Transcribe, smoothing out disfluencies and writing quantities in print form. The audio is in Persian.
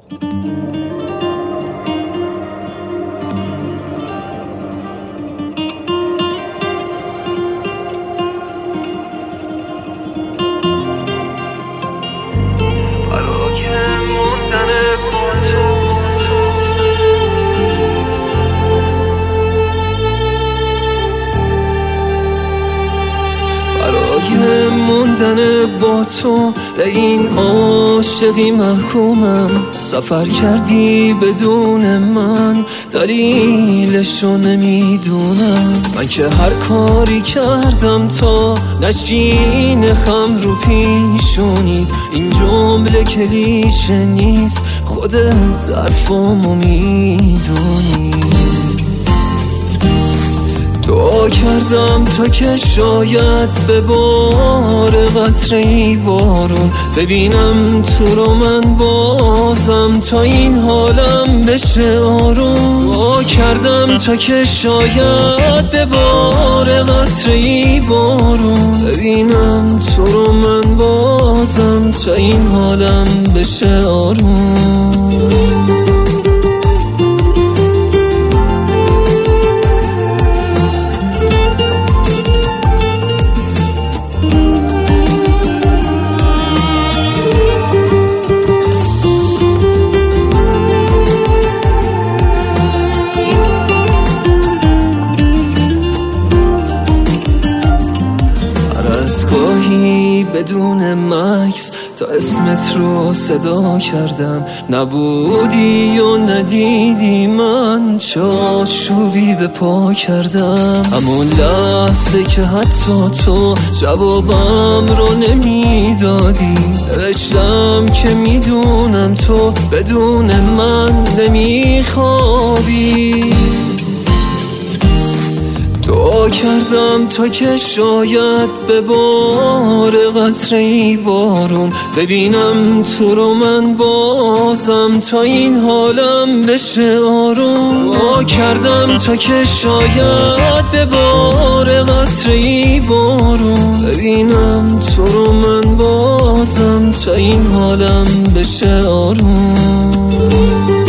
موندن با تو به این عاشقی محکومم. سفر کردی بدون من، دلیلشو نمیدونم. من که هر کاری کردم تا نشین خم رو پیشونی. این جمله کلیشه نیست، خودت حرفامو میدونی. دعا کردم تا که شاید به بار قطره‌ای بارون ببینم تو رو من بازم، تا این حالم بشه آروم. دعا کردم تا که شاید به بار قطره‌ای بارون ببینم تو رو من بازم، تا این حالم بشه آروم. گاهی بدون مکس تا اسمت رو صدا کردم، نبودی و ندیدی من چه آشوبی به پا کردم. همون لحظه که حتی تو جوابم رو نمیدادی، نوشتم که میدونم تو بدون من نمیخوابی. دعا کردم تا که شاید به بار قطره‌ای بارون ببینم تو رو من بازم، تا این حالم بشه آروم. دعا کردم تا که شاید به بار قطره‌ای بارون ببینم تو رو من بازم، تا این حالم بشه آروم.